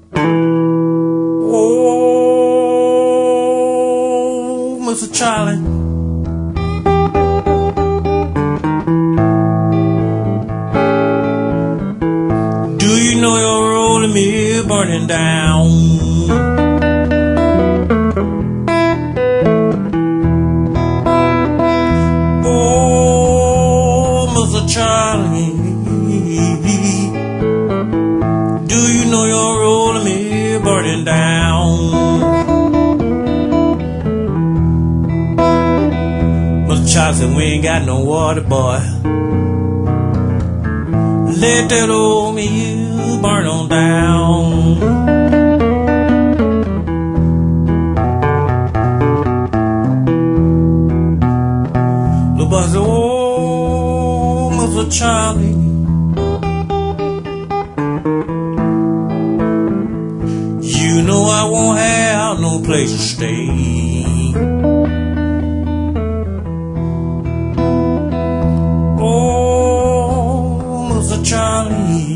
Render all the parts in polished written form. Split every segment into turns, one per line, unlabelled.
Oh, Mr. Charlie, do you know your rolling mill burning down? Oh, Mr. Charlie, do you know your rolling mill burning down? Mr. Charlie said, we ain't got no water, boy. Let that old mill burn on down. Little boy said, oh, Mr. Charlie, you know I won't have no place to stay. Oh, Mr. Charlie,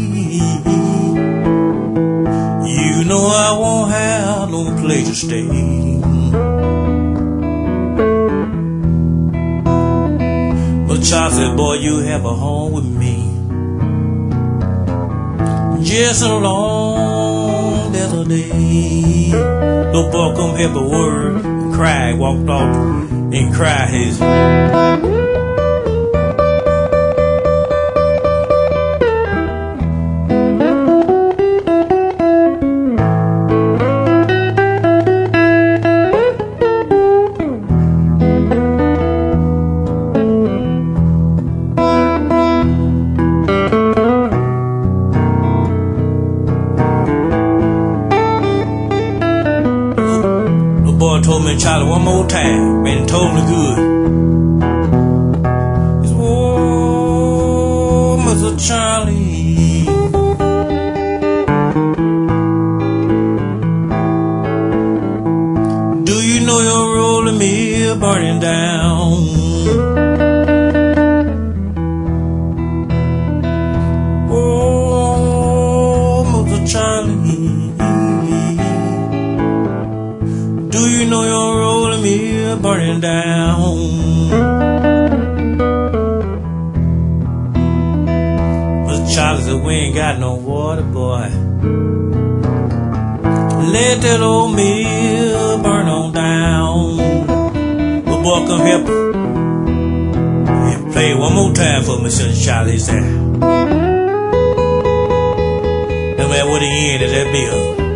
you know I won't have no place to stay. But Charlie said, boy, you have a home with me. Just so long there's a day. Little boy come help a word and cry, walked off and cried his. Boy told me, Charlie, one more time, been totally good. He said, oh, Mr. Charlie, do you know your rolling mill burning down? Oh, Mr. Charlie, do you know your rolling mill burning down? But Charlie said, we ain't got no water, boy. Let that old mill burn on down. But boy, come help and play one more time for me, Mr. Charlie said. No matter what the end of that mill.